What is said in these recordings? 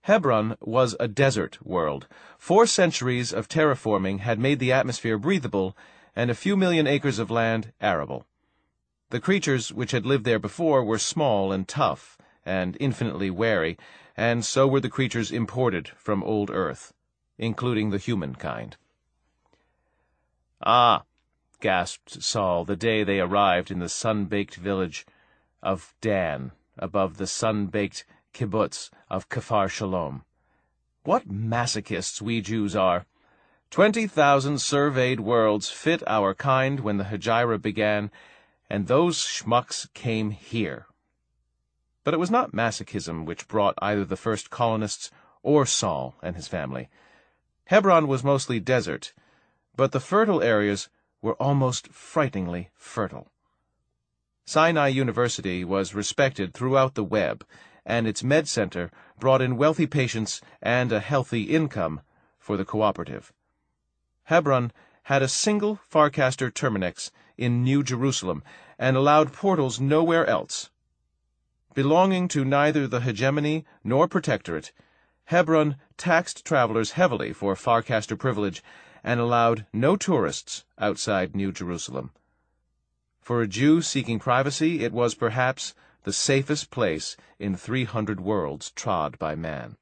Hebron was a desert world. 4 centuries of terraforming had made the atmosphere breathable, and a few million acres of land arable. The creatures which had lived there before were small and tough, and infinitely wary, and so were the creatures imported from old Earth, including the humankind. "Ah," gasped Saul the day they arrived in the sun-baked village of Dan, above the sun-baked kibbutz of Kfar Shalom. "What masochists we Jews are! 20,000 surveyed worlds fit our kind when the Hegira began, and those schmucks came here." But it was not masochism which brought either the first colonists or Saul and his family. Hebron was mostly desert, but the fertile areas were almost frighteningly fertile. Sinai University was respected throughout the web, and its med center brought in wealthy patients and a healthy income for the cooperative. Hebron had a single Farcaster Terminix in New Jerusalem and allowed portals nowhere else. Belonging to neither the hegemony nor protectorate, Hebron taxed travelers heavily for Farcaster privilege and allowed no tourists outside New Jerusalem. For a Jew seeking privacy, it was perhaps the safest place in 300 worlds trod by man.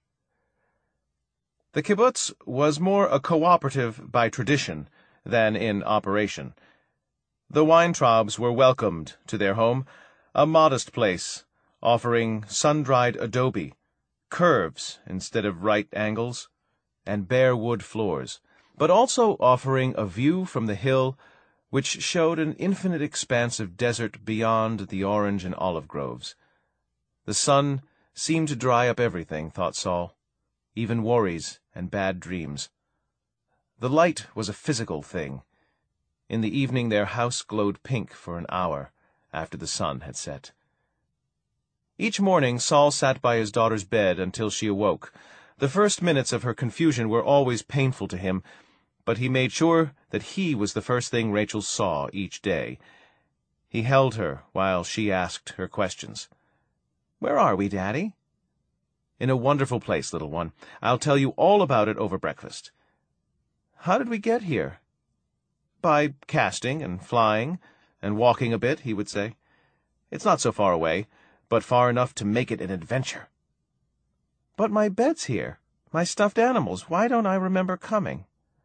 The kibbutz was more a cooperative by tradition than in operation. The Weintraubs were welcomed to their home, a modest place, offering sun-dried adobe, curves instead of right angles, and bare wood floors, but also offering a view from the hill which showed an infinite expanse of desert beyond the orange and olive groves. The sun seemed to dry up everything, thought Saul, even worries and bad dreams. The light was a physical thing. In the evening their house glowed pink for an hour after the sun had set. Each morning Saul sat by his daughter's bed until she awoke. The first minutes of her confusion were always painful to him, but he made sure that he was the first thing Rachel saw each day. He held her while she asked her questions. "Where are we, Daddy?" "In a wonderful place, little one. I'll tell you all about it over breakfast." "How did we get here?" "By casting and flying and walking a bit," he would say. "It's not so far away, but far enough to make it an adventure." "But my bed's here, my stuffed animals. Why don't I remember coming?"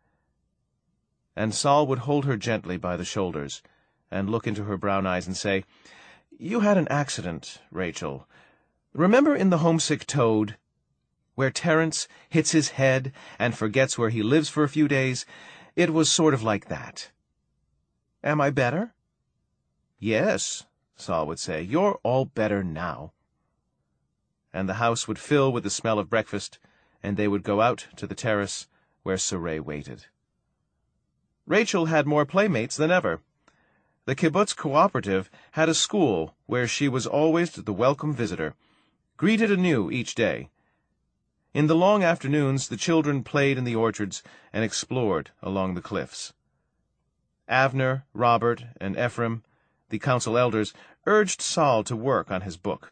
And Saul would hold her gently by the shoulders and look into her brown eyes and say, "You had an accident, Rachel. Remember in The Homesick Toad, where Terence hits his head and forgets where he lives for a few days? It was sort of like that." "Am I better?" "Yes," Saul would say. "You're all better now." And the house would fill with the smell of breakfast, and they would go out to the terrace where Sarai waited. Rachel had more playmates than ever. The kibbutz cooperative had a school where she was always the welcome visitor, greeted anew each day. In the long afternoons the children played in the orchards and explored along the cliffs. Avner, Robert, and Ephraim, the council elders, urged Saul to work on his book.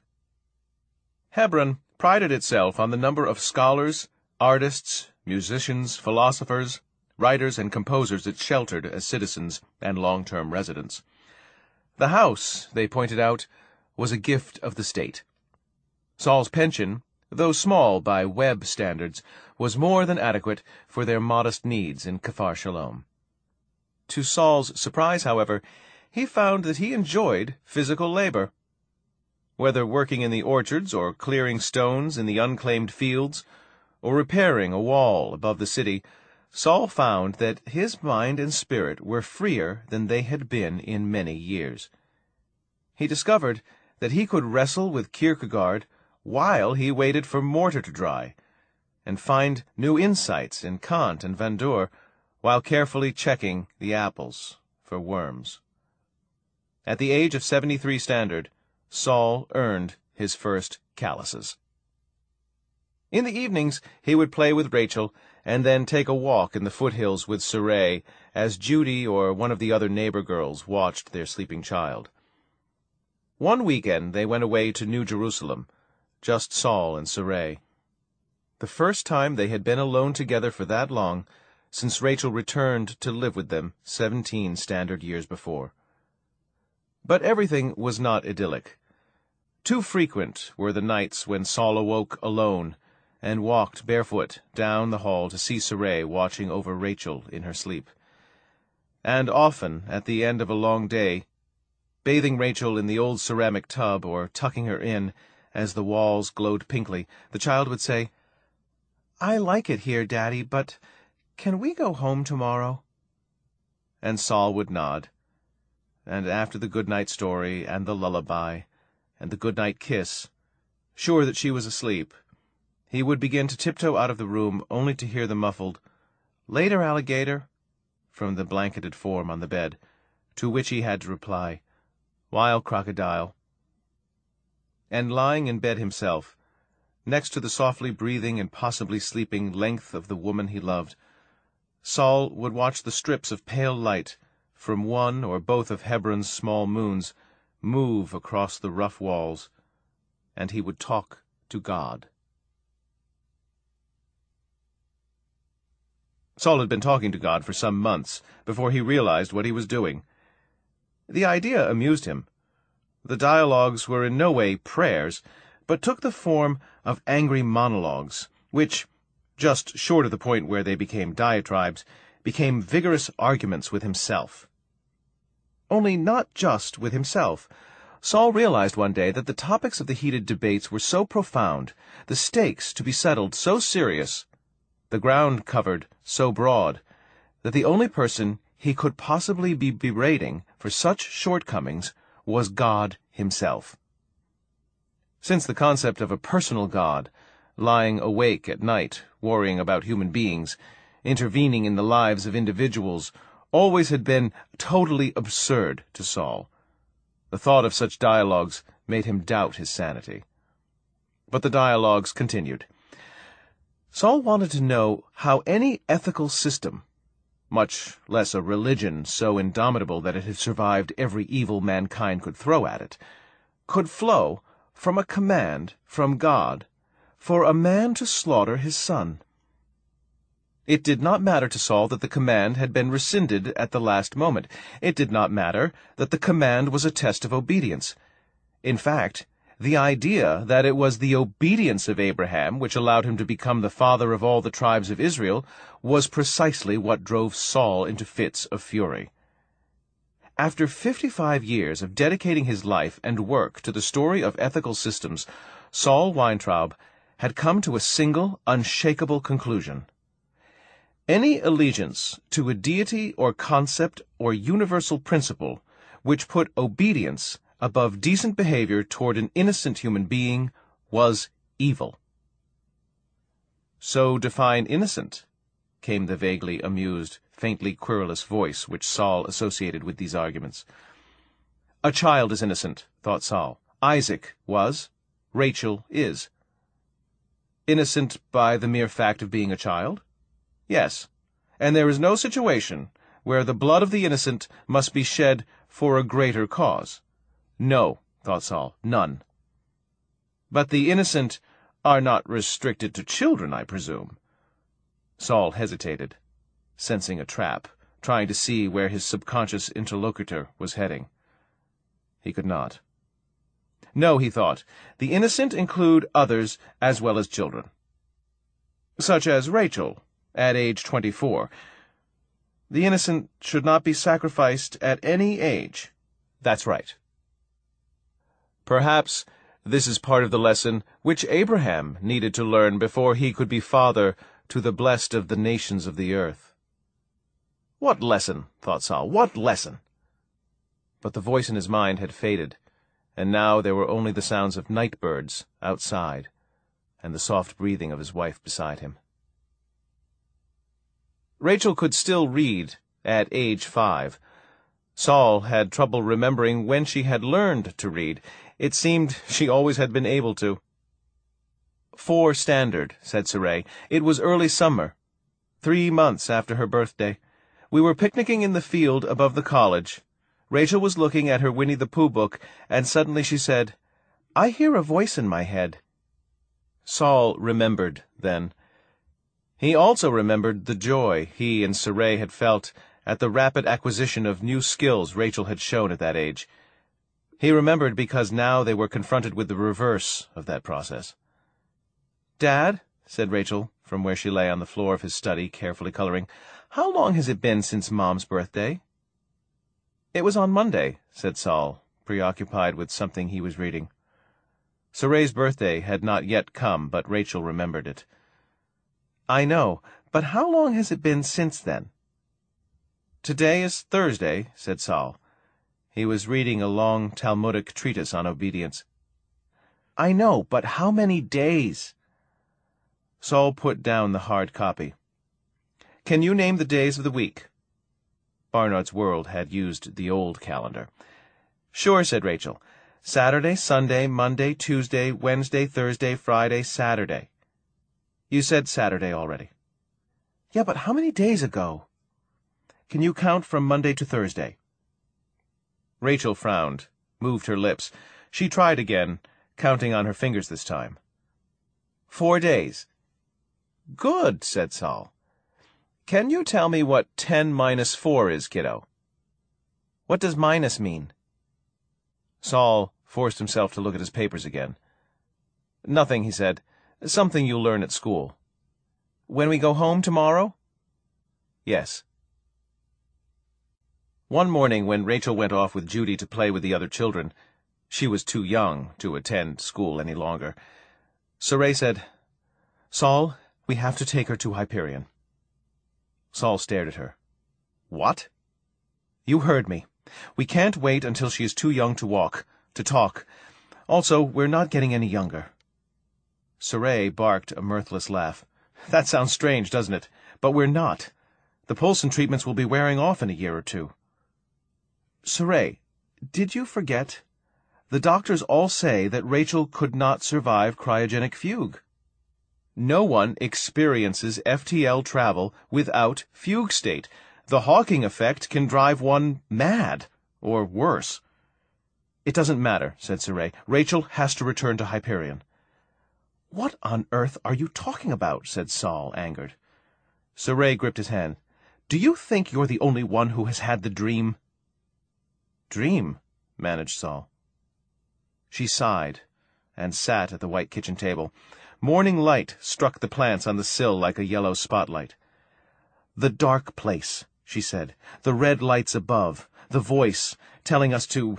Hebron prided itself on the number of scholars, artists, musicians, philosophers, writers, and composers it sheltered as citizens and long-term residents. The house, they pointed out, was a gift of the state. Saul's pension, though small by web standards, was more than adequate for their modest needs in Kfar Shalom. To Saul's surprise, however, he found that he enjoyed physical labor. Whether working in the orchards or clearing stones in the unclaimed fields, or repairing a wall above the city, Saul found that his mind and spirit were freer than they had been in many years. He discovered that he could wrestle with Kierkegaard while he waited for mortar to dry, and find new insights in Kant and Van Deur while carefully checking the apples for worms. At the age of 73 standard, Saul earned his first calluses. In the evenings he would play with Rachel, and then take a walk in the foothills with Sarai as Judy or one of the other neighbor girls watched their sleeping child. One weekend they went away to New Jerusalem, just Saul and Sarai. the first time they had been alone together for that long since Rachel returned to live with them 17 standard years before. But everything was not idyllic. Too frequent were the nights when Saul awoke alone and walked barefoot down the hall to see Sarai watching over Rachel in her sleep. And often, at the end of a long day, bathing Rachel in the old ceramic tub or tucking her in, as the walls glowed pinkly, the child would say, "I like it here, Daddy, but can we go home tomorrow?" And Saul would nod. And after the good-night story and the lullaby and the good-night kiss, sure that she was asleep, he would begin to tiptoe out of the room only to hear the muffled, "Later, alligator," from the blanketed form on the bed, to which he had to reply, "Wild crocodile." And lying in bed himself, next to the softly breathing and possibly sleeping length of the woman he loved, Saul would watch the strips of pale light from one or both of Hebron's small moons move across the rough walls, and he would talk to God. Saul had been talking to God for some months before he realized what he was doing. The idea amused him. The dialogues were in no way prayers, but took the form of angry monologues, which, just short of the point where they became diatribes, became vigorous arguments with himself. Only not just with himself. Saul realized one day that the topics of the heated debates were so profound, the stakes to be settled so serious, the ground covered so broad, that the only person he could possibly be berating for such shortcomings was God himself. Since the concept of a personal God, lying awake at night, worrying about human beings, intervening in the lives of individuals, always had been totally absurd to Saul, the thought of such dialogues made him doubt his sanity. But the dialogues continued. Saul wanted to know how any ethical system, much less a religion so indomitable that it had survived every evil mankind could throw at it, could flow from a command from God for a man to slaughter his son. It did not matter to Saul that the command had been rescinded at the last moment. It did not matter that the command was a test of obedience. In fact, the idea that it was the obedience of Abraham which allowed him to become the father of all the tribes of Israel was precisely what drove Saul into fits of fury. After 55 years of dedicating his life and work to the story of ethical systems, Saul Weintraub had come to a single, unshakable conclusion. Any allegiance to a deity or concept or universal principle which put obedience above decent behavior toward an innocent human being was evil. "So define innocent," came the vaguely amused, faintly querulous voice which Saul associated with these arguments. "A child is innocent," thought Saul. "Isaac was. Rachel is." Innocent by the mere fact of being a child? Yes, and there is no situation where the blood of the innocent must be shed for a greater cause. No, thought Saul, none. But the innocent are not restricted to children, I presume. Saul hesitated, sensing a trap, trying to see where his subconscious interlocutor was heading. He could not. No, he thought, the innocent include others as well as children. Such as Rachel, at age 24. The innocent should not be sacrificed at any age. That's right. Perhaps this is part of the lesson which Abraham needed to learn before he could be father to the blessed of the nations of the earth. What lesson? Thought Saul. What lesson? But the voice in his mind had faded, and now there were only the sounds of night birds outside and the soft breathing of his wife beside him. Rachel could still read at age 5. Saul had trouble remembering when she had learned to read. It seemed she always had been able to. 4 standard, said Sarai. It was early summer, 3 months after her birthday. We were picnicking in the field above the college. Rachel was looking at her Winnie-the-Pooh book, and suddenly she said, "I hear a voice in my head." Saul remembered then. He also remembered the joy he and Sarai had felt at the rapid acquisition of new skills Rachel had shown at that age. He remembered because now they were confronted with the reverse of that process. "Dad," said Rachel, from where she lay on the floor of his study, carefully coloring, "how long has it been since Mom's birthday?" "It was on Monday," said Saul, preoccupied with something he was reading. Sarai's birthday had not yet come, but Rachel remembered it. "I know, but how long has it been since then?" "Today is Thursday," said Saul. He was reading a long Talmudic treatise on obedience. "I know, but how many days?" Saul put down the hard copy. "Can you name the days of the week?" Barnard's World had used the old calendar. "Sure," said Rachel. "Saturday, Sunday, Monday, Tuesday, Wednesday, Thursday, Friday, Saturday." "You said Saturday already." "Yeah, but how many days ago?" "Can you count from Monday to Thursday?" Rachel frowned, moved her lips. She tried again, counting on her fingers this time. 4 days. "Good," said Saul. "Can you tell me what 10 minus 4 is, kiddo?" "What does minus mean?" Saul forced himself to look at his papers again. "Nothing," he said. "Something you'll learn at school." "When we go home tomorrow?" "Yes." One morning when Rachel went off with Judy to play with the other children, she was too young to attend school any longer, Sarai said, "Saul, we have to take her to Hyperion." Saul stared at her. "What?" "You heard me. We can't wait until she is too young to walk, to talk. Also, we're not getting any younger." Sarai barked a mirthless laugh. "That sounds strange, doesn't it? But we're not. The Poulsen treatments will be wearing off in a year or two." "Sarai, did you forget? The doctors all say that Rachel could not survive cryogenic fugue. No one experiences FTL travel without fugue state. The Hawking effect can drive one mad, or worse." "It doesn't matter," said Sarai. "Rachel has to return to Hyperion." "What on earth are you talking about?" said Saul, angered. Sarai gripped his hand. "Do you think you're the only one who has had the dream?" "Dream?" managed Saul. She sighed, and sat at the white kitchen table. Morning light struck the plants on the sill like a yellow spotlight. "The dark place," she said. "The red lights above. The voice, telling us to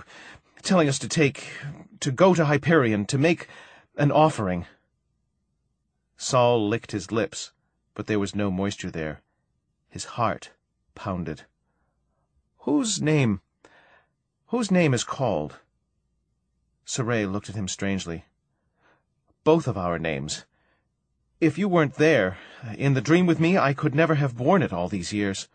go to Hyperion, to make an offering." Saul licked his lips, but there was no moisture there. His heart pounded. Whose name is called?" Sarai looked at him strangely. "Both of our names. If you weren't there, in the dream with me, I could never have borne it all these years."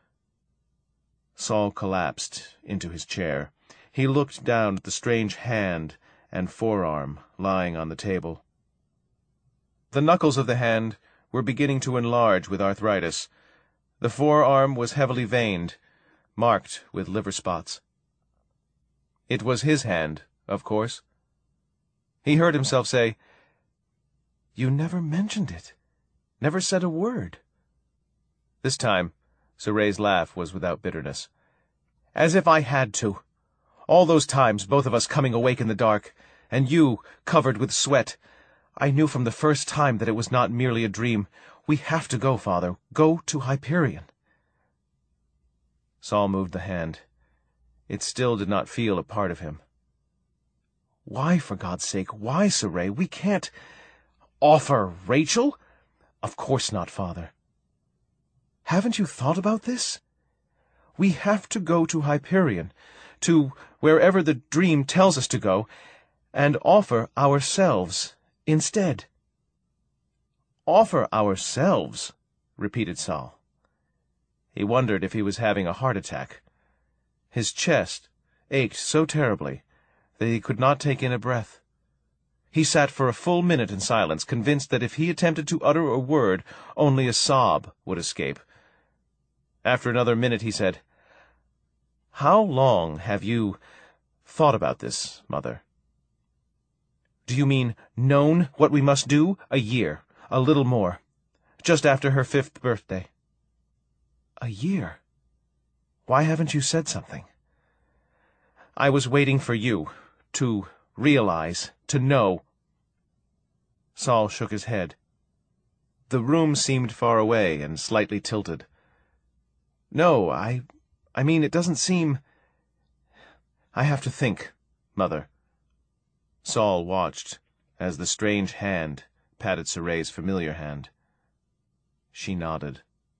Saul collapsed into his chair. He looked down at the strange hand and forearm lying on the table. The knuckles of the hand were beginning to enlarge with arthritis. The forearm was heavily veined, marked with liver spots. It was his hand, of course. He heard himself say, "You never mentioned it, never said a word." This time, Sarai's laugh was without bitterness. "As if I had to. All those times, both of us coming awake in the dark, and you covered with sweat. I knew from the first time that it was not merely a dream. We have to go, Father. Go to Hyperion." Saul moved the hand. It still did not feel a part of him. "Why, for God's sake, why, Sarai? We can't—" "Offer Rachel? Of course not, Father." "Haven't you thought about this? We have to go to Hyperion, to wherever the dream tells us to go, and offer ourselves instead." "Offer ourselves?" repeated Saul. He wondered if he was having a heart attack. His chest ached so terribly that he could not take in a breath. He sat for a full minute in silence, convinced that if he attempted to utter a word, only a sob would escape. After another minute he said, "How long have you thought about this, Mother?" Do you mean known what we must do? A year. A little more. Just after her 5th birthday. A year? Why haven't you said something? I was waiting for you. To realize. To know. Saul shook his head. The room seemed far away and slightly tilted. No, I mean, it doesn't seem... I have to think, Mother. Saul watched as the strange hand patted Soray's familiar hand. She nodded.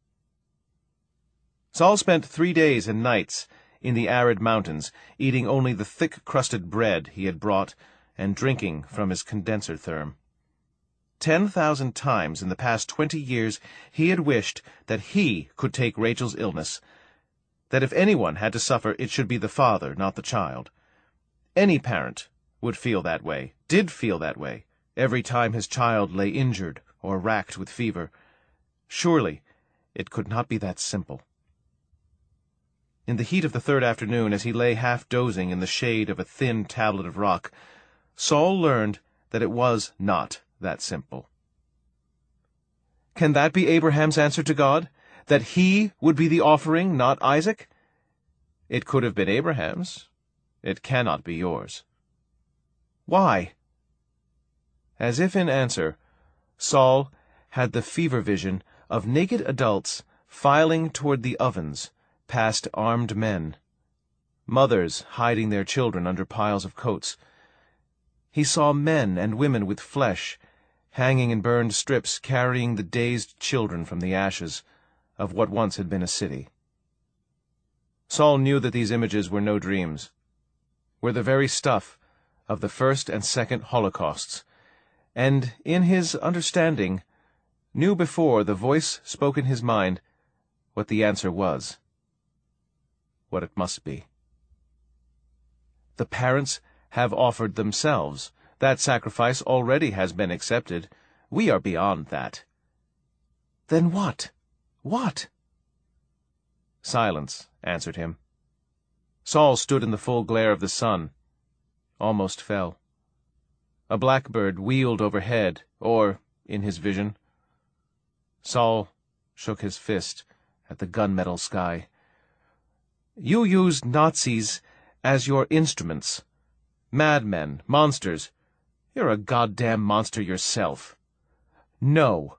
Saul spent 3 days and nights in the arid mountains, eating only the thick-crusted bread he had brought and drinking from his condenser therm. 10,000 times in the past 20 years he had wished that he could take Rachel's illness, that if anyone had to suffer it should be the father, not the child. Any parent would feel that way, did feel that way, every time his child lay injured or racked with fever. Surely it could not be that simple. In the heat of the 3rd afternoon, as he lay half-dozing in the shade of a thin tablet of rock, Saul learned that it was not that simple. Can that be Abraham's answer to God? That he would be the offering, not Isaac? It could have been Abraham's. It cannot be yours. Why? As if in answer, Saul had the fever vision of naked adults filing toward the ovens, past armed men, mothers hiding their children under piles of coats. He saw men and women with flesh, hanging in burned strips, carrying the dazed children from the ashes of what once had been a city. Saul knew that these images were no dreams, were the very stuff of the 1st and 2nd Holocausts, and, in his understanding, knew before the voice spoke in his mind what the answer was, what it must be. The parents have offered themselves. That sacrifice already has been accepted. We are beyond that. Then what? What? Silence answered him. Saul stood in the full glare of the sun, almost fell. A blackbird wheeled overhead, or in his vision. Saul shook his fist at the gunmetal sky. You use Nazis as your instruments. Madmen, monsters. You're a goddamn monster yourself. No.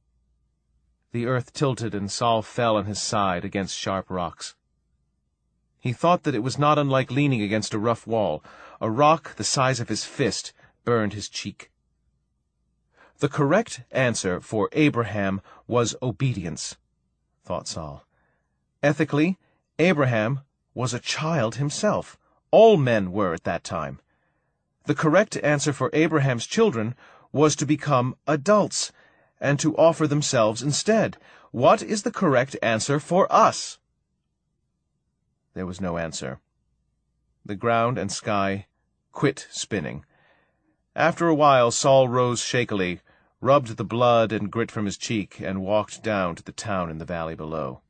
The earth tilted and Saul fell on his side against sharp rocks. He thought that it was not unlike leaning against a rough wall. A rock the size of his fist burned his cheek. The correct answer for Abraham was obedience, thought Saul. Ethically, Abraham was a child himself. All men were at that time. The correct answer for Abraham's children was to become adults, and to offer themselves instead. What is the correct answer for us? There was no answer. The ground and sky quit spinning. After a while Saul rose shakily, rubbed the blood and grit from his cheek, and walked down to the town in the valley below.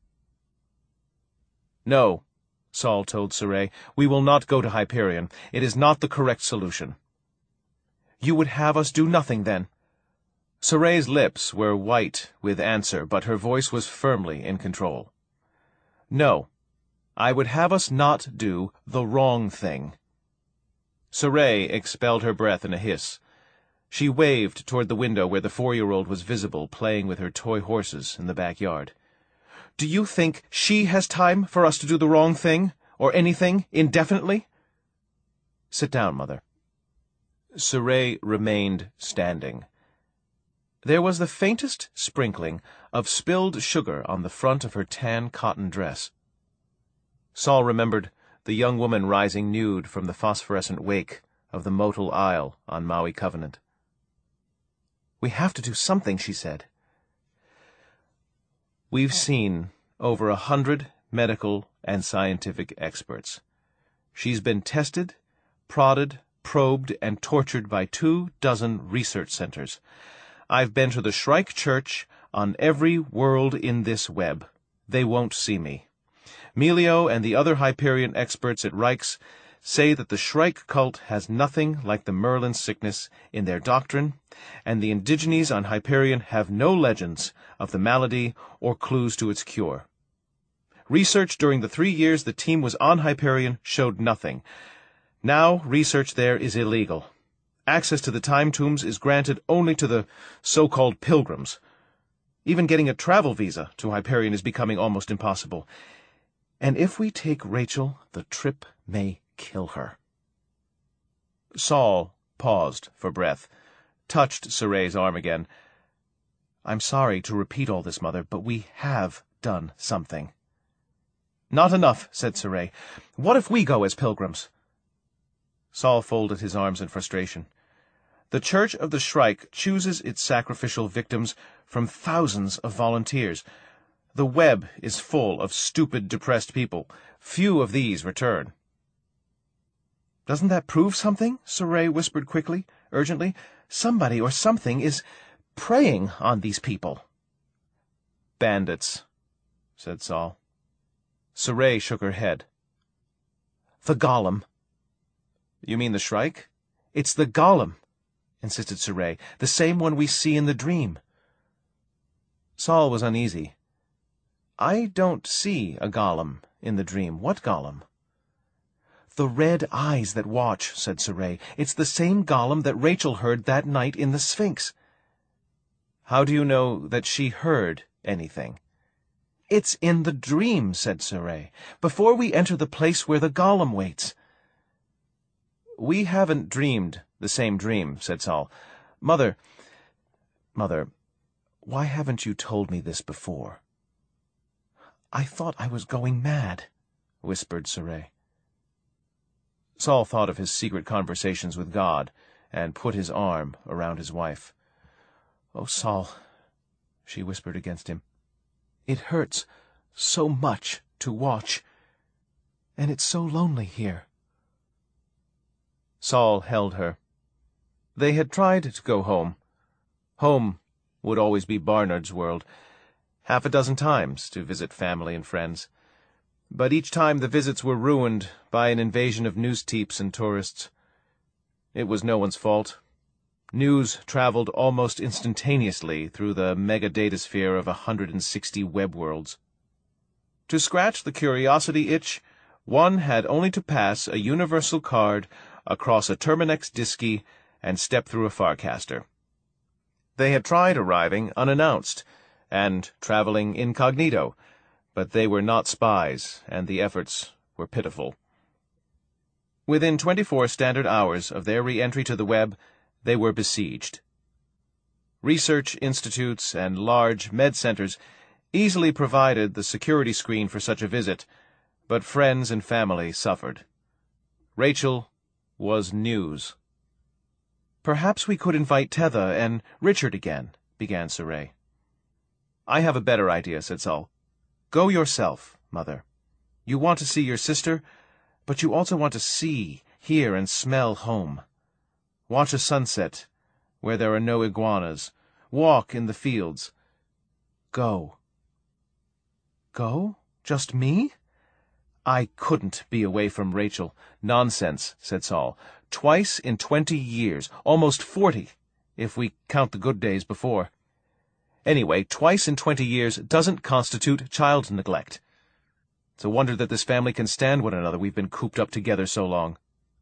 No, Saul told Soray, we will not go to Hyperion. It is not the correct solution. You would have us do nothing, then? Soray's lips were white with answer, but her voice was firmly in control. No, I would have us not do the wrong thing. Soray expelled her breath in a hiss. She waved toward the window where the 4-year-old was visible playing with her toy horses in the backyard. Do you think she has time for us to do the wrong thing, or anything, indefinitely? Sit down, Mother. Soray remained standing. There was the faintest sprinkling of spilled sugar on the front of her tan cotton dress. Saul remembered the young woman rising nude from the phosphorescent wake of the Motul Isle on Maui Covenant. We have to do something, she said. We've seen over 100 medical and scientific experts. She's been tested, prodded, probed, and tortured by 24 research centers. I've been to the Shrike Church on every world in this web. They won't see me. Melio and the other Hyperion experts at Reichs say that the Shrike cult has nothing like the Merlin sickness in their doctrine, and the indigenes on Hyperion have no legends of the malady or clues to its cure. Research during the 3 years the team was on Hyperion showed nothing. Now research there is illegal. Access to the time tombs is granted only to the so-called pilgrims. Even getting a travel visa to Hyperion is becoming almost impossible. And if we take Rachel, the trip may kill her. Saul paused for breath, touched Soray's arm again. I'm sorry to repeat all this, Mother, but we have done something. Not enough, said Soray. What if we go as pilgrims? Saul folded his arms in frustration. The Church of the Shrike chooses its sacrificial victims from thousands of volunteers. The web is full of stupid, depressed people. Few of these return. Doesn't that prove something? Soray whispered quickly, urgently. Somebody or something is preying on these people. Bandits, said Saul. Soray shook her head. The golem. You mean the Shrike? It's the golem, insisted Soray, the same one we see in the dream. Saul was uneasy. I don't see a golem in the dream. What golem? The red eyes that watch, said Soray. It's the same golem that Rachel heard that night in the Sphinx. How do you know that she heard anything? It's in the dream, said Soray, before we enter the place where the golem waits. We haven't dreamed the same dream, said Saul. Mother, why haven't you told me this before? I thought I was going mad, whispered Soray. Saul thought of his secret conversations with God, and put his arm around his wife. Oh, Saul, she whispered against him, it hurts so much to watch, and it's so lonely here. Saul held her. They had tried to go home. Home would always be Barnard's world, 6 times to visit family and friends. But each time the visits were ruined by an invasion of news-teeps and tourists. It was no one's fault. News traveled almost instantaneously through the mega-datasphere of 160 web worlds. To scratch the curiosity itch, one had only to pass a universal card across a Terminex Disky and step through a Farcaster. They had tried arriving unannounced and traveling incognito, but they were not spies, and the efforts were pitiful. Within 24 standard hours of their re-entry to the web, they were besieged. Research institutes and large med centers easily provided the security screen for such a visit, but friends and family suffered. Rachel was news. Perhaps we could invite Tetha and Richard again, began Soray. I have a better idea, said Saul. Go yourself, Mother. You want to see your sister, but you also want to see, hear, and smell home. Watch a sunset where there are no iguanas. Walk in the fields. Go. Go? Just me? I couldn't be away from Rachel. Nonsense, said Saul. Twice in 20 years, almost 40, if we count the good days before. Anyway, twice in 20 years doesn't constitute child neglect. It's a wonder that this family can stand one another. We've been cooped up together so long.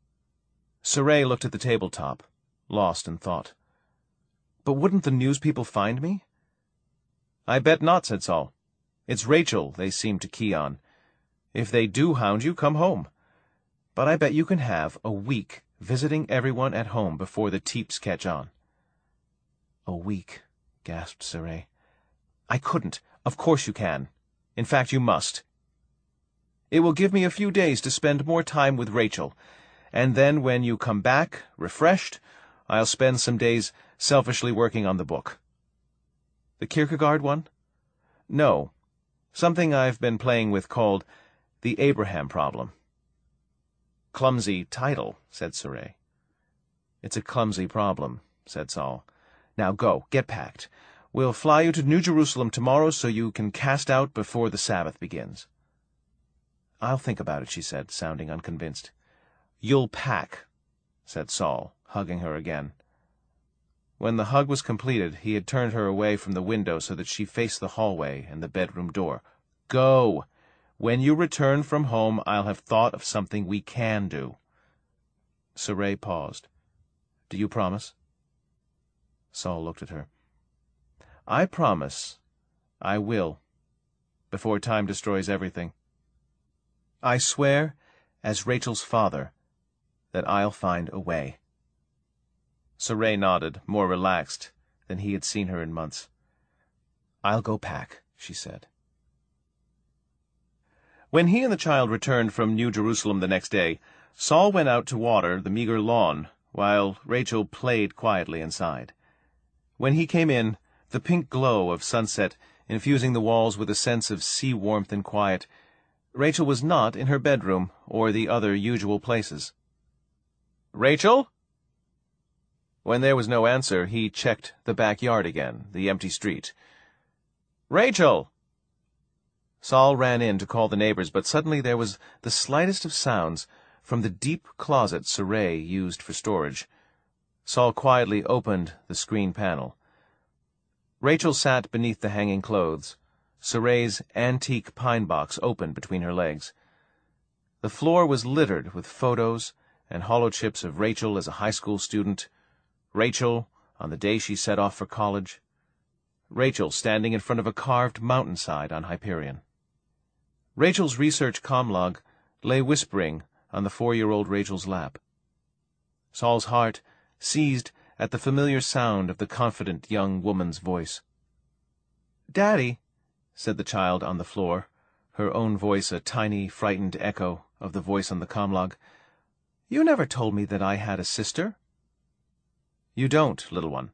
Soray looked at the tabletop, lost in thought. But wouldn't the news people find me? I bet not, said Saul. It's Rachel they seem to key on. If they do hound you, come home. But I bet you can have a week visiting everyone at home before the teeps catch on. A week, gasped Soray. I couldn't. Of course you can. In fact, you must. It will give me a few days to spend more time with Rachel, and then when you come back, refreshed, I'll spend some days selfishly working on the book. The Kierkegaard one? No. Something I've been playing with called The Abraham Problem. Clumsy title, said Soray. It's a clumsy problem, said Saul. Now go, get packed. We'll fly you to New Jerusalem tomorrow so you can cast out before the Sabbath begins. I'll think about it, she said, sounding unconvinced. "You'll pack," said Saul, hugging her again. When the hug was completed, he had turned her away from the window so that she faced the hallway and the bedroom door. "Go! When you return from home, I'll have thought of something we can do." Saray paused. "Do you promise?" Saul looked at her. "I promise. I will. Before time destroys everything. I swear, as Rachel's father, that I'll find a way." Saray nodded, more relaxed than he had seen her in months. "I'll go pack," she said. When he and the child returned from New Jerusalem the next day, Saul went out to water the meager lawn, while Rachel played quietly inside. When he came in, the pink glow of sunset infusing the walls with a sense of sea warmth and quiet, Rachel was not in her bedroom or the other usual places. "Rachel?" When there was no answer, he checked the backyard again, the empty street. "Rachel!" Saul ran in to call the neighbors, but suddenly there was the slightest of sounds from the deep closet Saray used for storage. Saul quietly opened the screen panel. Rachel sat beneath the hanging clothes, Saray's antique pine box open between her legs. The floor was littered with photos and hollow chips of Rachel as a high school student, Rachel on the day she set off for college, Rachel standing in front of a carved mountainside on Hyperion. Rachel's research comlog lay whispering on the 4-year-old Rachel's lap. Saul's heart seized at the familiar sound of the confident young woman's voice. "Daddy," said the child on the floor, her own voice a tiny, frightened echo of the voice on the comlog, "you never told me that I had a sister." "You don't, little one."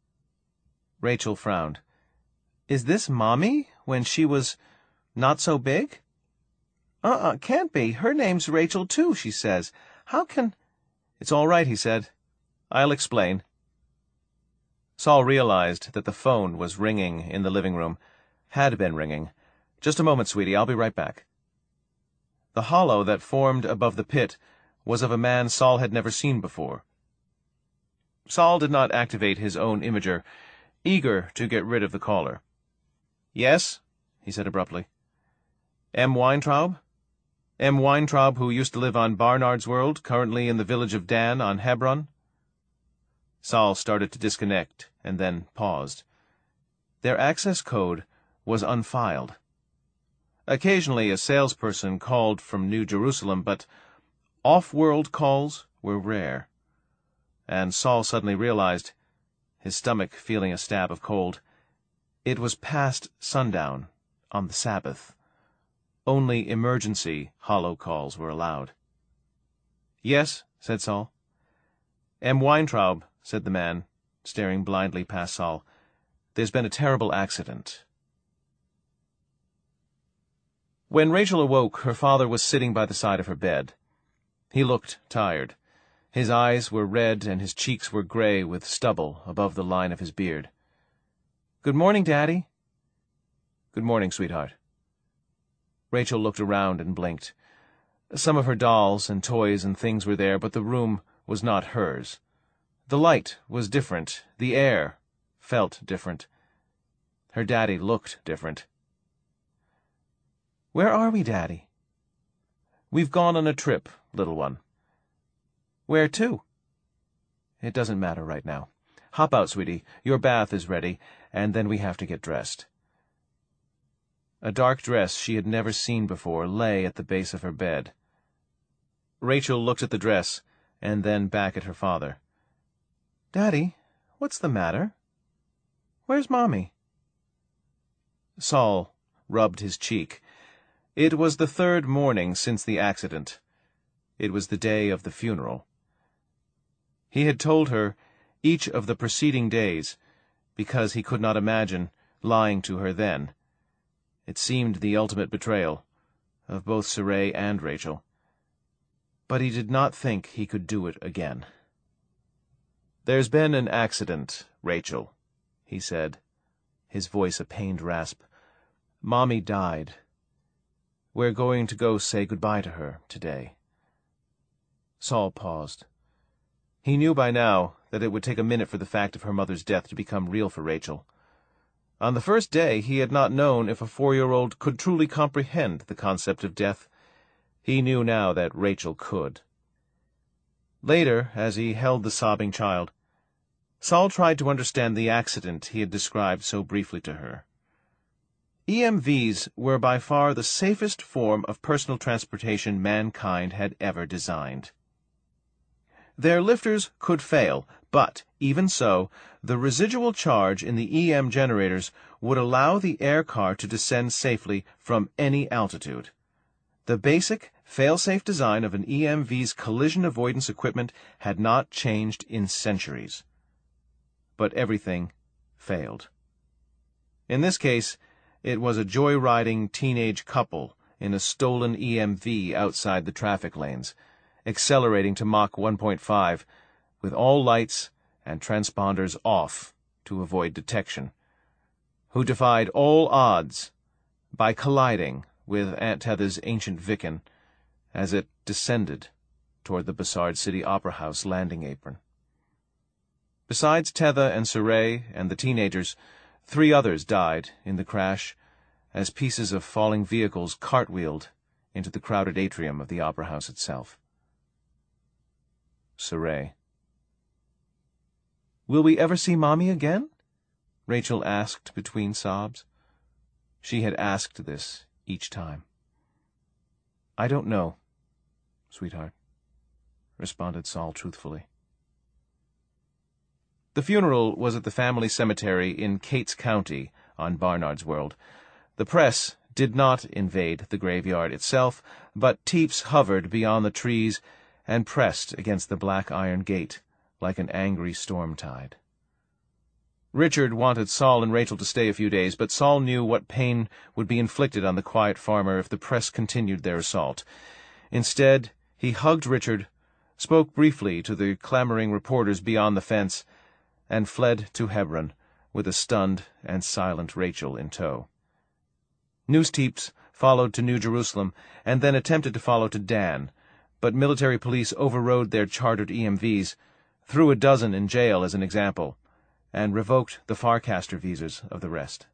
Rachel frowned. "Is this Mommy, when she was not so big?" Can't be. Her name's Rachel, too, she says. How can—" "It's all right," he said. "I'll explain." Saul realized that the phone was ringing in the living room. Had been ringing. "Just a moment, sweetie. I'll be right back." The hollow that formed above the pit was of a man Saul had never seen before. Saul did not activate his own imager, eager to get rid of the caller. "Yes?" he said abruptly. "M. Weintraub? M. Weintraub, who used to live on Barnard's World, currently in the village of Dan on Hebron?" Saul started to disconnect, and then paused. Their access code was unfiled. Occasionally a salesperson called from New Jerusalem, but off-world calls were rare. And Saul suddenly realized, his stomach feeling a stab of cold, it was past sundown on the Sabbath. Only emergency hollow calls were allowed. "Yes," said Saul. "M. Weintraub," said the man, staring blindly past Saul. "There's been a terrible accident." When Rachel awoke, her father was sitting by the side of her bed. He looked tired. His eyes were red and his cheeks were gray with stubble above the line of his beard. "Good morning, Daddy." "Good morning, sweetheart." Rachel looked around and blinked. Some of her dolls and toys and things were there, but the room was not hers. The light was different. The air felt different. Her daddy looked different. "Where are we, Daddy?" "We've gone on a trip, little one." "Where to?" "It doesn't matter right now. Hop out, sweetie. Your bath is ready, and then we have to get dressed." A dark dress she had never seen before lay at the base of her bed. Rachel looked at the dress, and then back at her father. "Daddy, what's the matter? Where's Mommy?" Saul rubbed his cheek. It was the 3rd morning since the accident. It was the day of the funeral. He had told her each of the preceding days, because he could not imagine lying to her then. It seemed the ultimate betrayal, of both Saray and Rachel. But he did not think he could do it again. "There's been an accident, Rachel," he said, his voice a pained rasp. "Mommy died. We're going to go say goodbye to her today." Saul paused. He knew by now that it would take a minute for the fact of her mother's death to become real for Rachel. On the first day he had not known if a 4-year-old could truly comprehend the concept of death. He knew now that Rachel could. Later, as he held the sobbing child, Saul tried to understand the accident he had described so briefly to her. EMVs were by far the safest form of personal transportation mankind had ever designed. Their lifters could fail, but, even so, the residual charge in the EM generators would allow the air car to descend safely from any altitude. The basic, fail-safe design of an EMV's collision avoidance equipment had not changed in centuries. But everything failed. In this case, it was a joyriding teenage couple in a stolen EMV outside the traffic lanes, accelerating to Mach 1.5, with all lights and transponders off to avoid detection, who defied all odds by colliding with Aunt Tetha's ancient Viken as it descended toward the Bassard City Opera House landing apron. Besides Tetha and Saray and the teenagers, 3 others died in the crash as pieces of falling vehicles cartwheeled into the crowded atrium of the Opera House itself. Saray. "Will we ever see Mommy again?" Rachel asked between sobs. She had asked this each time. "I don't know, sweetheart," responded Saul truthfully. The funeral was at the family cemetery in Cates County on Barnard's World. The press did not invade the graveyard itself, but Teeps hovered beyond the trees and pressed against the black iron gate like an angry storm tide. Richard wanted Saul and Rachel to stay a few days, but Saul knew what pain would be inflicted on the quiet farmer if the press continued their assault. Instead, he hugged Richard, spoke briefly to the clamoring reporters beyond the fence, and fled to Hebron with a stunned and silent Rachel in tow. News Teeps followed to New Jerusalem and then attempted to follow to Dan, but military police overrode their chartered EMVs, threw a dozen in jail as an example, and revoked the Farcaster visas of the rest.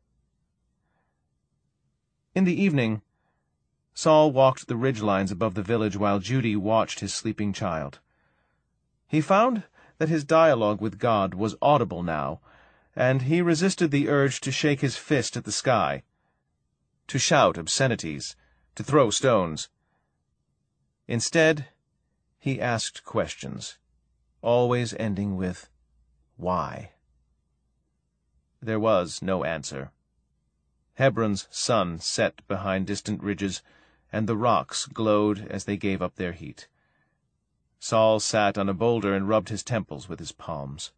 In the evening, Saul walked the ridgelines above the village while Judy watched his sleeping child. He found that his dialogue with God was audible now, and he resisted the urge to shake his fist at the sky, to shout obscenities, to throw stones. Instead, he asked questions, always ending with, "Why?" There was no answer. Hebron's sun set behind distant ridges, and the rocks glowed as they gave up their heat. Saul sat on a boulder and rubbed his temples with his palms.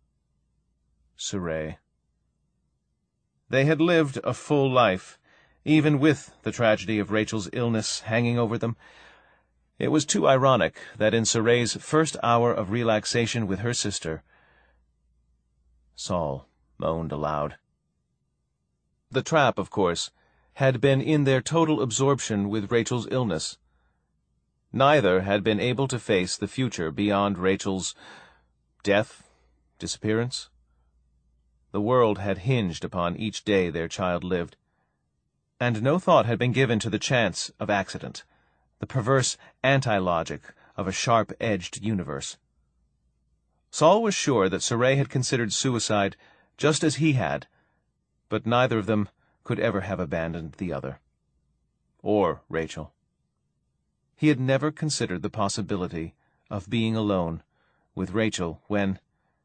Saray. They had lived a full life, even with the tragedy of Rachel's illness hanging over them. It was too ironic that in Saray's first hour of relaxation with her sister, Saul moaned aloud. The trap, of course, had been in their total absorption with Rachel's illness. Neither had been able to face the future beyond Rachel's death, disappearance. The world had hinged upon each day their child lived, and no thought had been given to the chance of accident, the perverse anti-logic of a sharp-edged universe. Saul was sure that Saray had considered suicide just as he had, but neither of them could ever have abandoned the other. Or Rachel. He had never considered the possibility of being alone with Rachel when...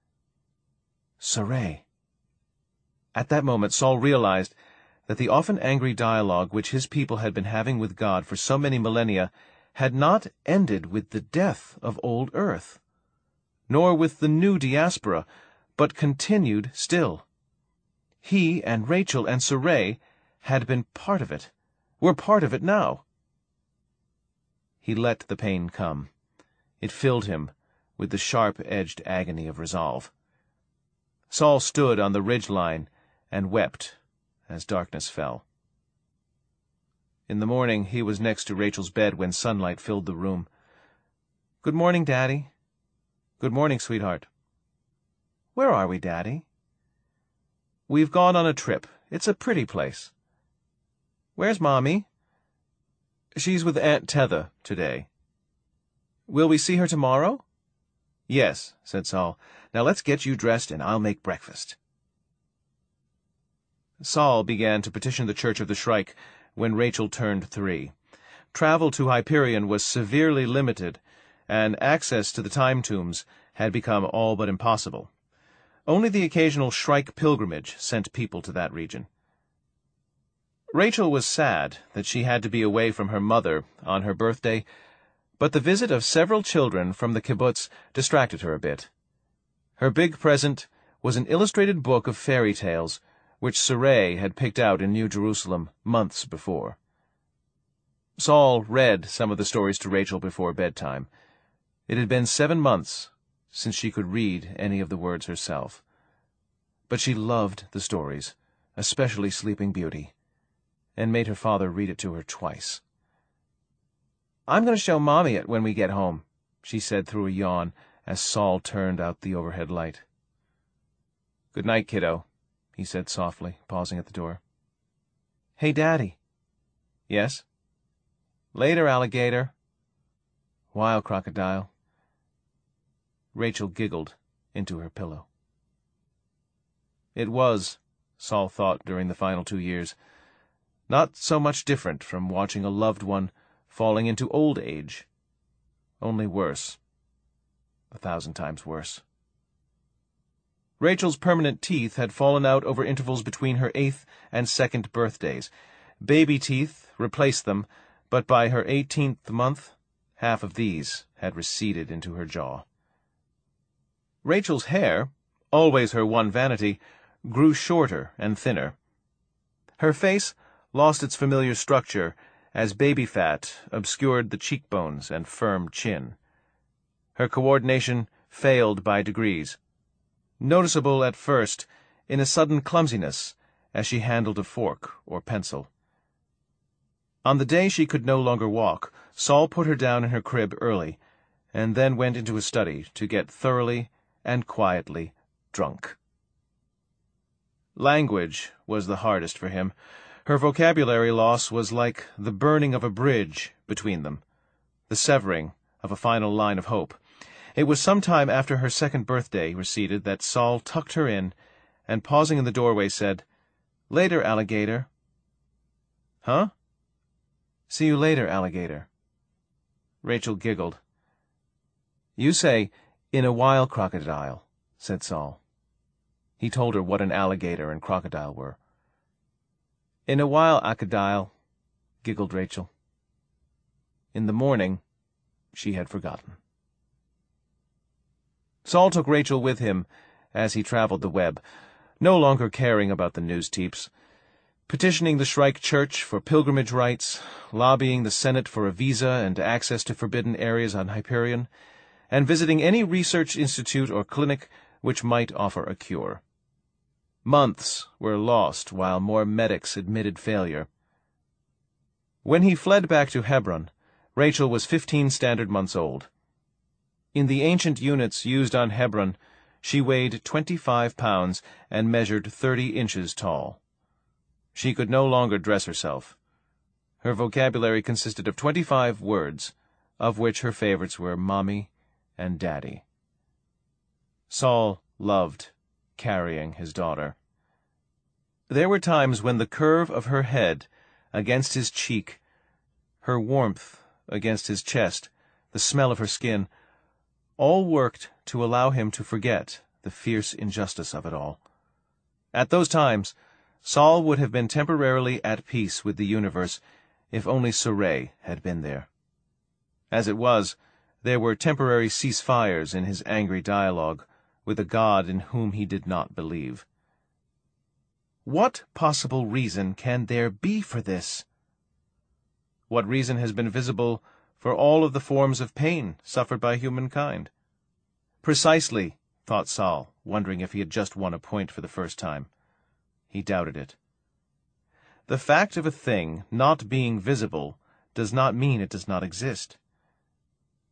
Saray. At that moment Saul realized that the often angry dialogue which his people had been having with God for so many millennia had not ended with the death of old Earth, nor with the new diaspora, but continued still. He and Rachel and Saray had been part of it, were part of it now. He let the pain come. It filled him with the sharp-edged agony of resolve. Saul stood on the ridge-line and wept as darkness fell. In the morning he was next to Rachel's bed when sunlight filled the room. "Good morning, Daddy." "Good morning, sweetheart." "Where are we, Daddy?" "We've gone on a trip. It's a pretty place." "Where's Mommy?" "She's with Aunt Tether today." "Will we see her tomorrow?" "Yes," said Saul. "Now let's get you dressed and I'll make breakfast." Saul began to petition the Church of the Shrike when Rachel turned 3. Travel to Hyperion was severely limited, and access to the time tombs had become all but impossible. Only the occasional Shrike pilgrimage sent people to that region. Rachel was sad that she had to be away from her mother on her birthday, but the visit of several children from the kibbutz distracted her a bit. Her big present was an illustrated book of fairy tales, which Sarai had picked out in New Jerusalem months before. Saul read some of the stories to Rachel before bedtime. It had been 7 months since she could read any of the words herself. But she loved the stories, especially Sleeping Beauty, and made her father read it to her twice. "I'm going to show Mommy it when we get home," she said through a yawn as Saul turned out the overhead light. "Good night, kiddo," he said softly, pausing at the door. "Hey, Daddy." "Yes?" "Later, alligator." "Wild crocodile." Rachel giggled into her pillow. It was, Saul thought during the final 2 years, not so much different from watching a loved one falling into old age, only worse, 1,000 times worse. Rachel's permanent teeth had fallen out over intervals between her 8th and 2nd birthdays. Baby teeth replaced them, but by her 18th month, half of these had receded into her jaw. Rachel's hair, always her one vanity, grew shorter and thinner. Her face lost its familiar structure as baby fat obscured the cheekbones and firm chin. Her coordination failed by degrees, noticeable at first in a sudden clumsiness as she handled a fork or pencil. On the day she could no longer walk, Saul put her down in her crib early, and then went into his study to get thoroughly and quietly drunk. Language was the hardest for him. Her vocabulary loss was like the burning of a bridge between them, the severing of a final line of hope. It was some time after her 2nd birthday receded that Saul tucked her in, and pausing in the doorway said, "Later, alligator." "Huh?" "See you later, alligator." Rachel giggled. "You say, 'in a wild crocodile,'" said Saul. He told her what an alligator and crocodile were. "In a wild crocodile," giggled Rachel. In the morning, she had forgotten. Saul took Rachel with him as he traveled the web, no longer caring about the news teeps, petitioning the Shrike Church for pilgrimage rights, lobbying the Senate for a visa and access to forbidden areas on Hyperion, and visiting any research institute or clinic which might offer a cure. Months were lost while more medics admitted failure. When he fled back to Hebron, Rachel was 15 standard months old. In the ancient units used on Hebron, she weighed 25 pounds and measured 30 inches tall. She could no longer dress herself. Her vocabulary consisted of 25 words, of which her favorites were Mommy and Daddy. Saul loved carrying his daughter. There were times when the curve of her head against his cheek, her warmth against his chest, the smell of her skin, all worked to allow him to forget the fierce injustice of it all. At those times, Saul would have been temporarily at peace with the universe if only Sarai had been there. As it was, there were temporary ceasefires in his angry dialogue with a God in whom he did not believe. What possible reason can there be for this? What reason has been visible for all of the forms of pain suffered by humankind? Precisely, thought Saul, wondering if he had just won a point for the first time. He doubted it. The fact of a thing not being visible does not mean it does not exist.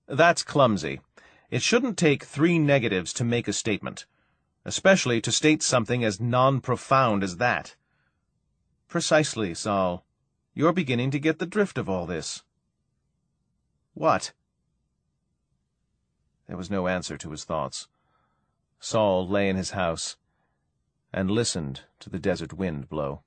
That's clumsy. It shouldn't take 3 negatives to make a statement, especially to state something as non-profound as that. Precisely, Saul. You're beginning to get the drift of all this. What? There was no answer to his thoughts. Saul lay in his house and listened to the desert wind blow.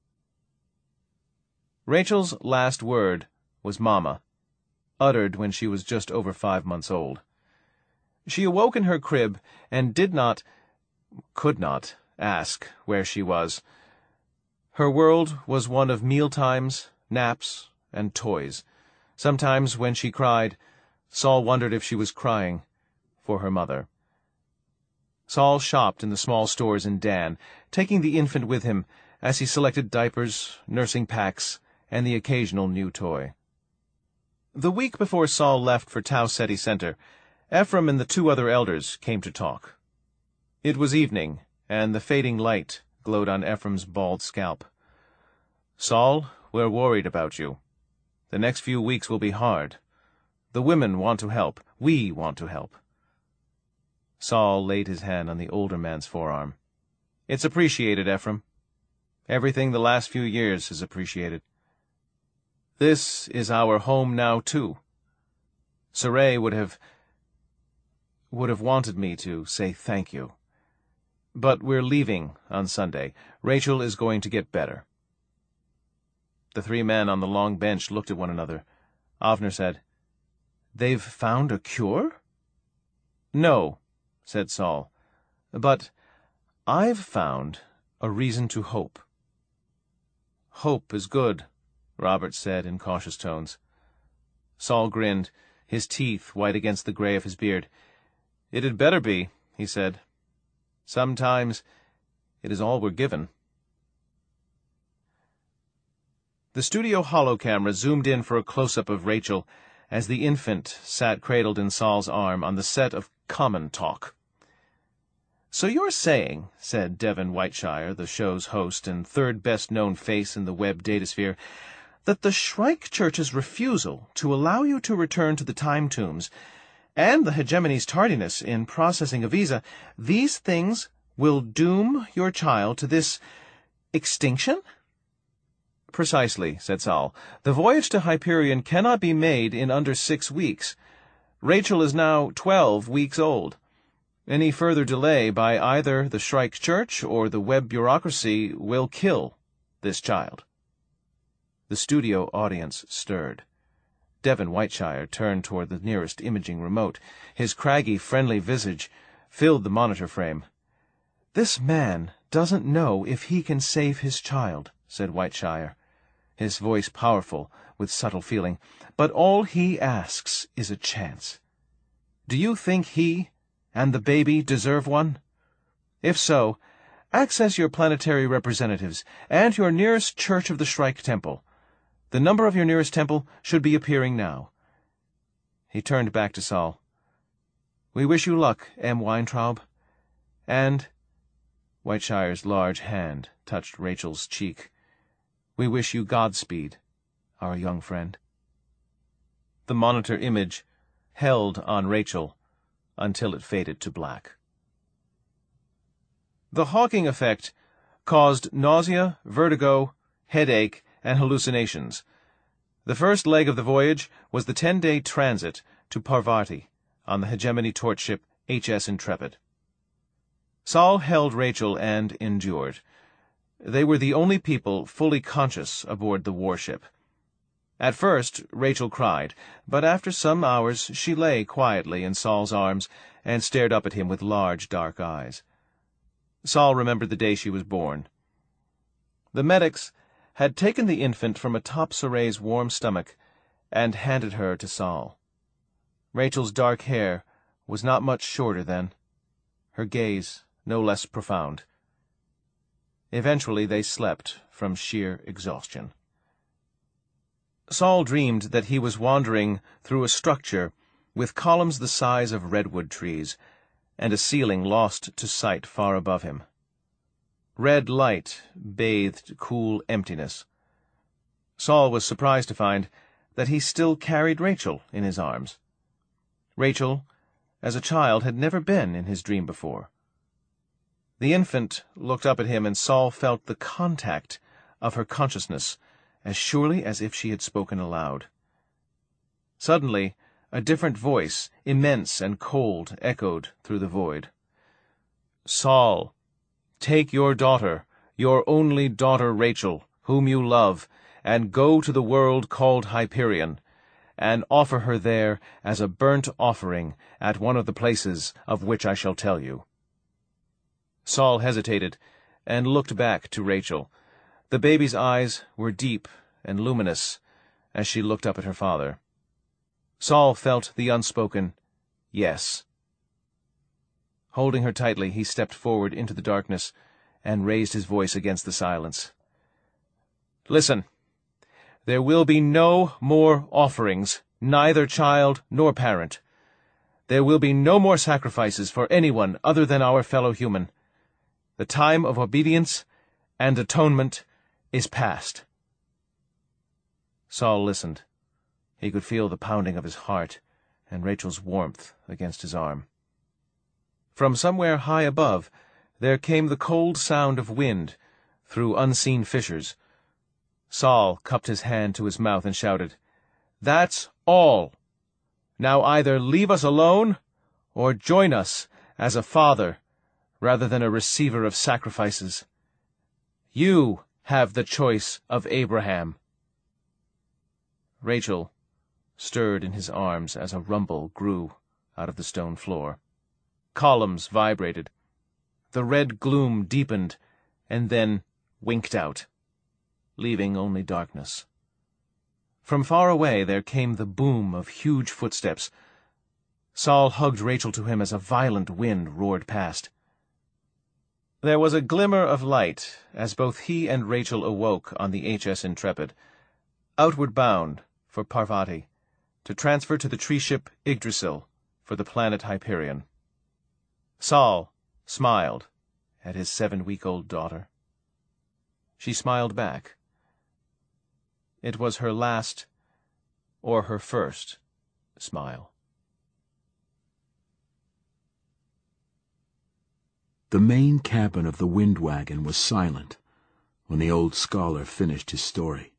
Rachel's last word was Mama, uttered when she was just over 5 months old. She awoke in her crib and could not, ask where she was. Her world was one of mealtimes, naps, and toys. Sometimes when she cried, Saul wondered if she was crying for her mother. Saul shopped in the small stores in Dan, taking the infant with him as he selected diapers, nursing packs, and the occasional new toy. The week before Saul left for Tau Ceti Center, Ephraim and the 2 other elders came to talk. It was evening, and the fading light glowed on Ephraim's bald scalp. Saul, we're worried about you. The next few weeks will be hard. The women want to help. We want to help. Saul laid his hand on the older man's forearm. It's appreciated, Ephraim. Everything the last few years is appreciated. This is our home now, too. Sarai would have wanted me to say thank you. But we're leaving on Sunday. Rachel is going to get better. The 3 men on the long bench looked at one another. Avner said, They've found a cure? No, said Saul, but I've found a reason to hope. Hope is good, Robert said in cautious tones. Saul grinned, his teeth white against the gray of his beard. It had better be, he said. Sometimes it is all we're given. The studio holocamera zoomed in for a close-up of Rachel as the infant sat cradled in Saul's arm on the set of Common Talk. So you're saying, said Devon Whiteshire, the show's host and 3rd best-known face in the web datasphere, that the Shrike Church's refusal to allow you to return to the time tombs and the hegemony's tardiness in processing a visa, these things will doom your child to this extinction? Precisely, said Saul. The voyage to Hyperion cannot be made in under 6 weeks. Rachel is now 12 weeks old. Any further delay by either the Shrike Church or the web bureaucracy will kill this child. The studio audience stirred. Devon Whiteshire turned toward the nearest imaging remote. His craggy, friendly visage filled the monitor frame. "This man doesn't know if he can save his child," said Whiteshire, his voice powerful with subtle feeling. "But all he asks is a chance. Do you think he and the baby deserve one? If so, access your planetary representatives and your nearest Church of the Shrike Temple. The number of your nearest temple should be appearing now." He turned back to Saul. "We wish you luck, M. Weintraub. And—" Whiteshire's large hand touched Rachel's cheek. "We wish you Godspeed, our young friend." The monitor image held on Rachel until it faded to black. The Hawking effect caused nausea, vertigo, headache, and hallucinations. The first leg of the voyage was the 10-day transit to Parvati on the hegemony torch ship H.S. Intrepid. Saul held Rachel and endured. They were the only people fully conscious aboard the warship. At first, Rachel cried, but after some hours she lay quietly in Saul's arms and stared up at him with large, dark eyes. Saul remembered the day she was born. The medics had taken the infant from atop Saray's warm stomach and handed her to Saul. Rachel's dark hair was not much shorter then, her gaze no less profound. Eventually they slept from sheer exhaustion. Saul dreamed that he was wandering through a structure with columns the size of redwood trees and a ceiling lost to sight far above him. Red light bathed cool emptiness. Saul was surprised to find that he still carried Rachel in his arms. Rachel, as a child, had never been in his dream before. The infant looked up at him, and Saul felt the contact of her consciousness as surely as if she had spoken aloud. Suddenly, a different voice, immense and cold, echoed through the void. "Saul, take your daughter, your only daughter Rachel, whom you love, and go to the world called Hyperion, and offer her there as a burnt offering at one of the places of which I shall tell you." Saul hesitated, and looked back to Rachel. The baby's eyes were deep and luminous as she looked up at her father. Saul felt the unspoken yes. Holding her tightly, he stepped forward into the darkness and raised his voice against the silence. "Listen. There will be no more offerings, neither child nor parent. There will be no more sacrifices for anyone other than our fellow human. The time of obedience and atonement is past." Saul listened. He could feel the pounding of his heart and Rachel's warmth against his arm. From somewhere high above there came the cold sound of wind through unseen fissures. Saul cupped his hand to his mouth and shouted, "That's all! Now either leave us alone or join us as a father rather than a receiver of sacrifices. You have the choice of Abraham." Rachel stirred in his arms as a rumble grew out of the stone floor. Columns vibrated. The red gloom deepened and then winked out, leaving only darkness. From far away there came the boom of huge footsteps. Saul hugged Rachel to him as a violent wind roared past. There was a glimmer of light as both he and Rachel awoke on the H.S. Intrepid, outward bound for Parvati, to transfer to the tree ship Yggdrasil for the planet Hyperion. Saul smiled at his 7-week-old daughter. She smiled back. It was her last, or her first, smile. The main cabin of the wind wagon was silent when the old scholar finished his story.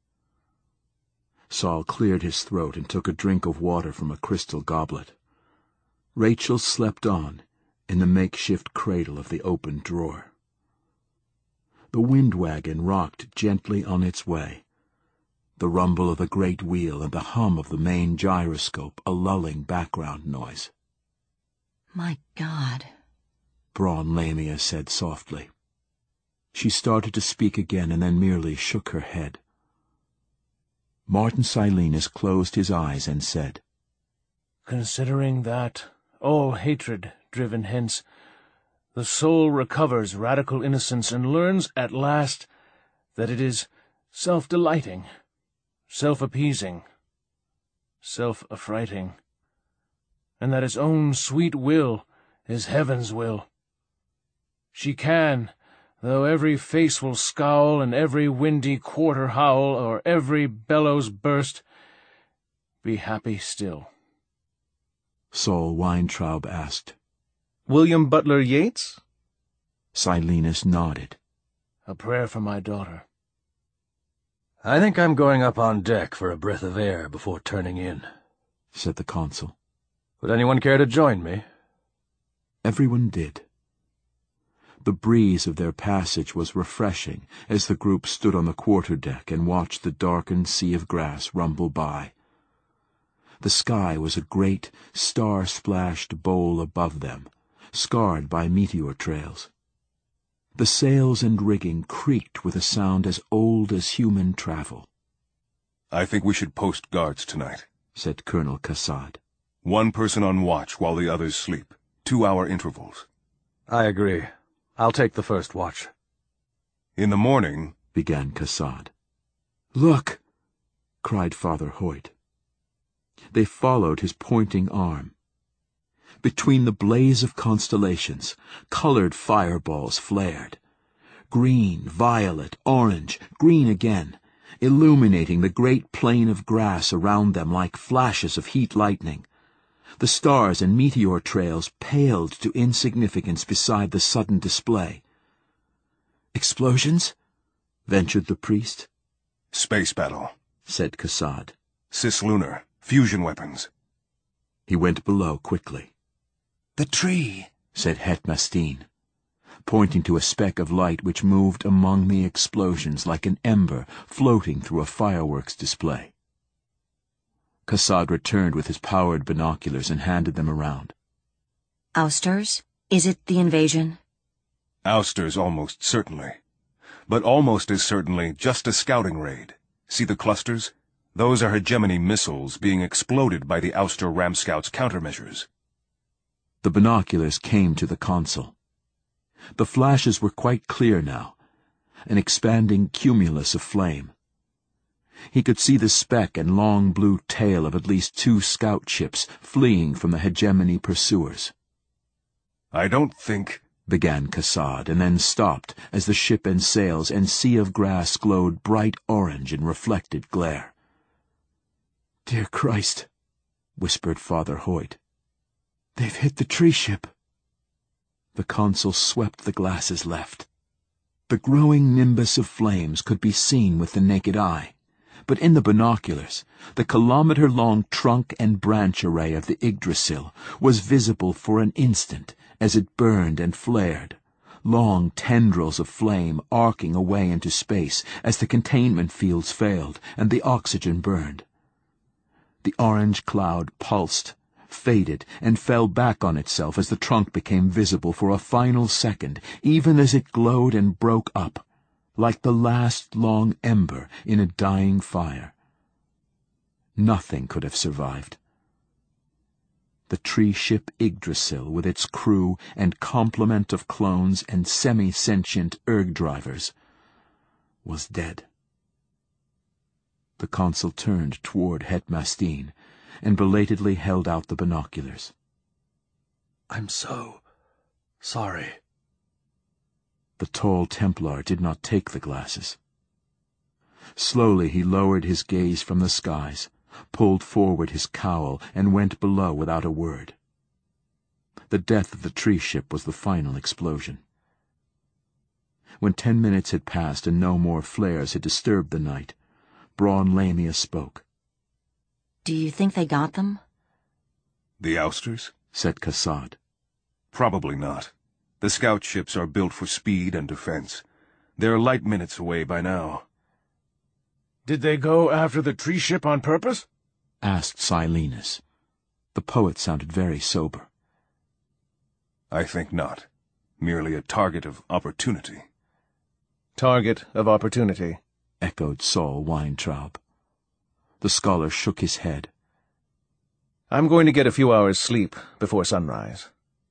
Saul cleared his throat and took a drink of water from a crystal goblet. Rachel slept on in the makeshift cradle of the open drawer. The wind wagon rocked gently on its way, the rumble of the great wheel and the hum of the main gyroscope a lulling background noise. "My God," Braun Lamia said softly. She started to speak again and then merely shook her head. Martin Silenus closed his eyes and said, "Considering that, all hatred driven hence, the soul recovers radical innocence and learns at last that it is self-delighting, self-appeasing, self-affrighting, and that its own sweet will is heaven's will. She can, though every face will scowl and every windy quarter howl or every bellows burst, be happy still." Saul Weintraub asked, "William Butler Yeats?" Silenus nodded. "A prayer for my daughter." "I think I'm going up on deck for a breath of air before turning in," said the consul. "Would anyone care to join me?" Everyone did. The breeze of their passage was refreshing as the group stood on the quarter-deck and watched the darkened sea of grass rumble by. The sky was a great, star-splashed bowl above them, scarred by meteor trails. The sails and rigging creaked with a sound as old as human travel. "I think we should post guards tonight," said Colonel Kassad. "One person on watch while the others sleep. 2-hour intervals." "I agree. I'll take the first watch." "In the morning," began Kassad. "Look!" cried Father Hoyt. They followed his pointing arm. Between the blaze of constellations, colored fireballs flared. Green, violet, orange, green again, illuminating the great plain of grass around them like flashes of heat lightning. The stars and meteor trails paled to insignificance beside the sudden display. "Explosions?" ventured the priest. Space battle, said Kassad. cislunar, fusion weapons. He went below quickly. "The tree," said Hetmastine, pointing to a speck of light which moved among the explosions like an ember floating through a fireworks display. Kassad returned with his powered binoculars and handed them around. Ousters? Is it the invasion? Ousters almost certainly. But almost as certainly just a scouting raid. See the clusters? Those are hegemony missiles being exploded by the Ouster Ram Scouts' countermeasures. The binoculars came to the console. The flashes were quite clear now, an expanding cumulus of flame. He could see the speck and long blue tail of at least 2 scout ships fleeing from the hegemony pursuers. "I don't think," began Kassad, and then stopped as the ship and sails and sea of grass glowed bright orange in reflected glare. "Dear Christ," whispered Father Hoyt. "They've hit the tree ship." The consul swept the glasses left. The growing nimbus of flames could be seen with the naked eye, but in the binoculars, the kilometer-long trunk and branch array of the Yggdrasil was visible for an instant as it burned and flared, long tendrils of flame arcing away into space as the containment fields failed and the oxygen burned. The orange cloud pulsed, faded, and fell back on itself as the trunk became visible for a final second, even as it glowed and broke up, like the last long ember in a dying fire. Nothing could have survived. The tree ship Yggdrasil, with its crew and complement of clones and semi-sentient erg-drivers, was dead. The consul turned toward Hetmastine and belatedly held out the binoculars. "I'm so sorry." The tall Templar did not take the glasses. Slowly he lowered his gaze from the skies, pulled forward his cowl, and went below without a word. The death of the tree ship was the final explosion. When 10 minutes had passed and no more flares had disturbed the night, Braun Lamia spoke. Do you think they got them? "The Ousters?" said Kassad. "Probably not. The scout ships are built for speed and defense. They're light minutes away by now." Did they go after the tree ship on purpose? asked Silenus. The poet sounded very sober. "I think not. Merely a target of opportunity." Target of opportunity, echoed Saul Weintraub. The scholar shook his head. I'm going to get a few hours' sleep before sunrise.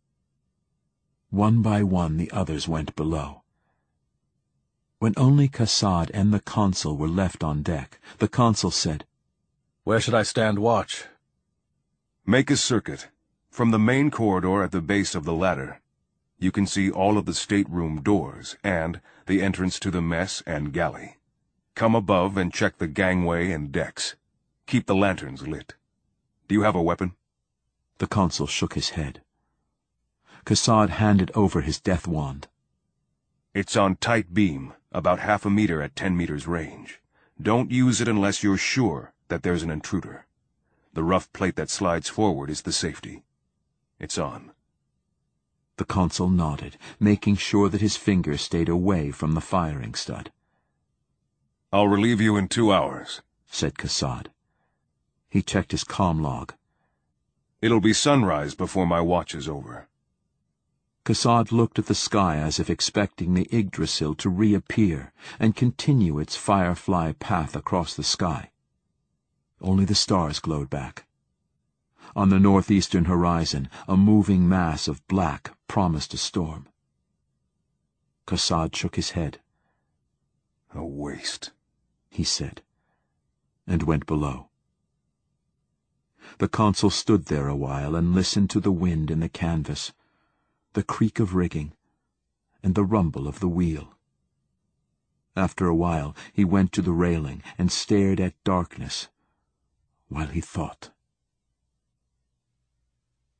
One by one the others went below. When only Kassad and the consul were left on deck, the consul said, "Where should I stand watch?" "Make a circuit. From the main corridor at the base of the ladder. You can see all of the stateroom doors and the entrance to the mess and galley. Come above and check the gangway and decks. Keep the lanterns lit. Do you have a weapon?" The consul shook his head. Kassad handed over his death wand. "It's on tight beam, about half a meter at 10 meters range. Don't use it unless you're sure that there's an intruder. The rough plate that slides forward is the safety. It's on." The consul nodded, making sure that his fingers stayed away from the firing stud. "I'll relieve you in 2 hours," said Kassad. He checked his comm log. "It'll be sunrise before my watch is over." Kassad looked at the sky as if expecting the Yggdrasil to reappear and continue its firefly path across the sky. Only the stars glowed back. On the northeastern horizon, a moving mass of black promised a storm. Kassad shook his head. "A waste," he said, and went below. The consul stood there a while and listened to the wind in the canvas, the creak of rigging, and the rumble of the wheel. After a while he went to the railing and stared at darkness while he thought.